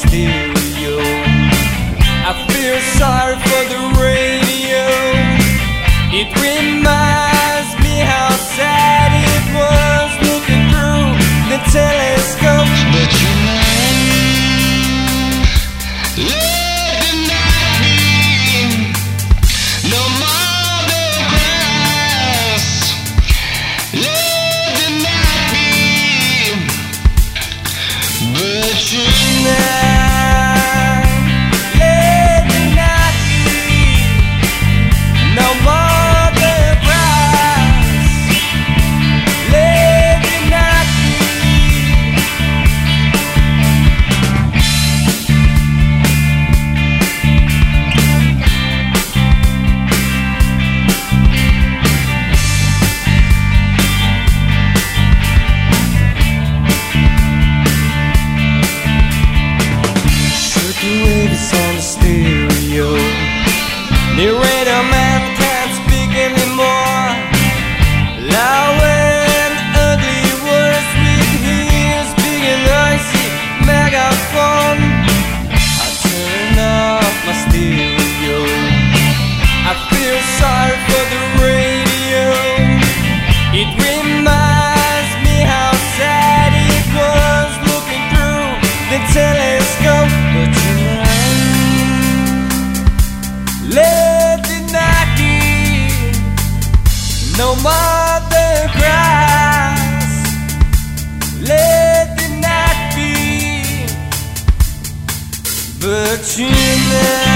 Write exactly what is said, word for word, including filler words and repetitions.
stereo. I feel sorry for the radio. It reminds me how sad it was looking through the telescope. But you know, let the night be no more than grass. Let the night be, but you know. The radio man can't speak anymore. Loud and ugly words with his big and noisy megaphone. I turn off my stereo. I feel sorry for the radio. It reminds me how sad it was looking through the telescope. But tonight, let the night be no more than grass. Let the night be, but you know.